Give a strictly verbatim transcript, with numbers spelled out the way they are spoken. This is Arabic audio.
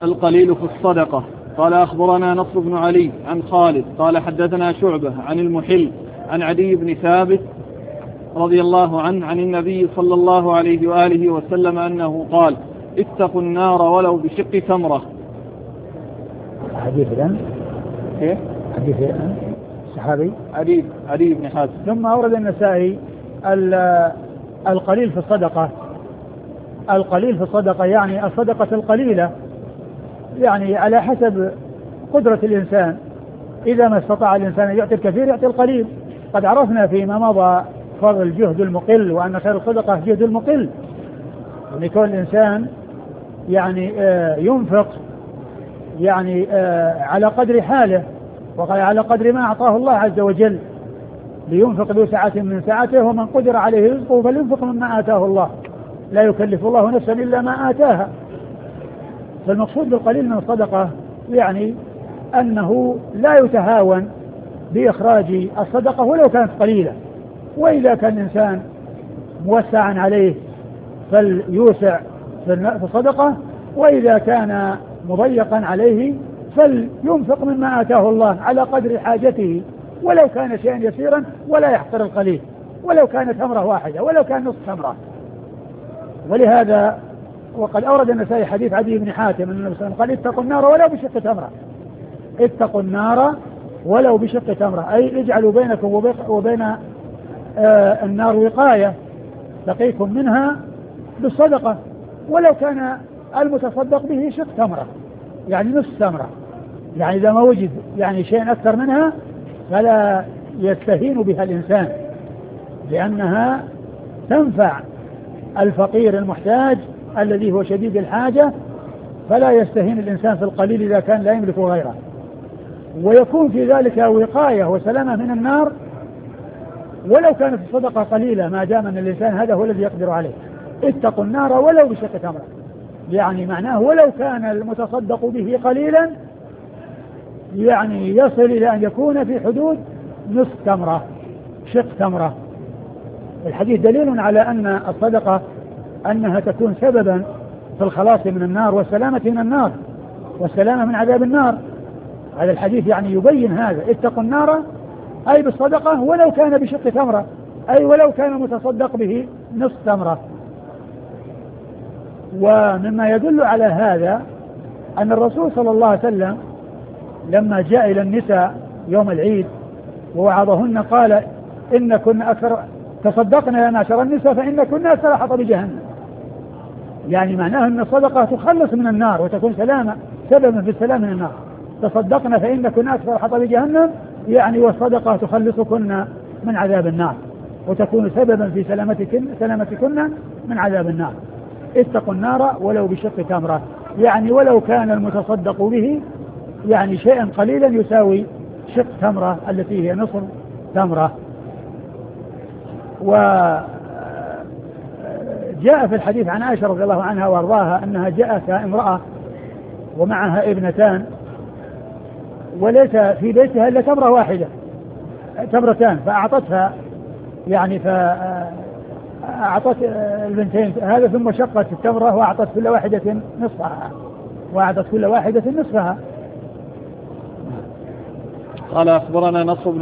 القليل في الصدقة. قال أخبرنا نصر بن علي عن خالد قال حدثنا شعبة عن المحل عن عدي بن ثابت رضي الله عنه عن النبي صلى الله عليه وآله وسلم أنه قال اتقوا النار ولو بشق تمرة. حديث الآن إيه؟ حديث الآن الصحابي عدي عدي بن حاتم. ثم أورد النسائي القليل في الصدقة. القليل في الصدقة يعني الصدقة القليلة، يعني على حسب قدرة الإنسان، إذا ما استطاع الإنسان أن يعطي الكثير يعطي القليل. قد عرفنا فيما مضى فضل الجهد المقل، وأن خير الصدقة جهد المقل، أن يكون الإنسان يعني ينفق يعني على قدر حاله وعلى قدر ما أعطاه الله عز وجل، لينفق ذو سعة من سعته ومن قدر عليه رزقه فلينفق مما آتاه الله، لا يكلف الله نفسا إلا ما آتاها. فالمقصود بالقليل من الصدقة يعني أنه لا يتهاون بإخراج الصدقة ولو كانت قليلة، وإذا كان الإنسان موسعا عليه فليوسع في الصدقة، وإذا كان مضيقا عليه فلينفق مما آتاه الله على قدر حاجته، ولو كان شيئا يسيرا ولا يحقر القليل، ولو كانت تمرة واحدة ولو كان نصف تمرة. ولهذا وقد أورد النسائي حديث عدي بن حاتم أن النبي صلى الله عليه وسلم قال اتقوا النار ولو بشق تمرة. اتقوا النار ولو بشق تمرة، أي اجعلوا بينكم وبين آه النار وقاية تقيكم منها بالصدقة، ولو كان المتصدق به شق تمرة يعني نصف تمرة، يعني إذا ما وجد يعني شيء أكثر منها فلا يستهين بها الإنسان، لأنها تنفع الفقير المحتاج الذي هو شديد الحاجة، فلا يستهين الإنسان في القليل إذا كان لا يملك غيره، ويكون في ذلك وقاية وسلامة من النار ولو كانت الصدقة قليلة، ما دام أن الإنسان هذا هو الذي يقدر عليه. اتقوا النار ولو بشق تمرة، يعني معناه ولو كان المتصدق به قليلا يعني يصل إلى أن يكون في حدود نصف تمرة شق تمرة. الحديث دليل على أن الصدقة أنها تكون سببا في الخلاص من النار والسلامة من النار والسلامة من عذاب النار. هذا الحديث يعني يبين هذا، اتقوا النار أي بالصدقة ولو كان بشق تمرة، أي ولو كان متصدق به نصف تمرة. ومما يدل على هذا أن الرسول صلى الله عليه وسلم لما جاء إلى النساء يوم العيد ووعظهن قال إن كنا أكثر تصدقنا يا معشر النساء فإن كنا أكثر حطب جهنم، يعني معناه أن الصدقة تخلص من النار وتكون سلامة سببا في السلام من النار. تصدقنا فإن كنا أكثر حطب جهنم، يعني والصدقة تخلصكن من عذاب النار وتكون سببا في سلامتكن سلامتكن من عذاب النار. اتقوا النار ولو بشق تمرة، يعني ولو كان المتصدق به يعني شيئا قليلا يساوي شق تمرة التي هي نصف تمرة. وجاء في الحديث عن عائشة رضي الله عنها وارضاها أنها جاءت امرأة ومعها ابنتان وليس في بيتها إلا تمرة واحدة تمرتان، فأعطتها يعني فأعطت البنتين هذا ثم شقت التمرة وأعطت كل واحدة نصفها وأعطت كل واحدة نصفها. قال أخبرنا نصر بن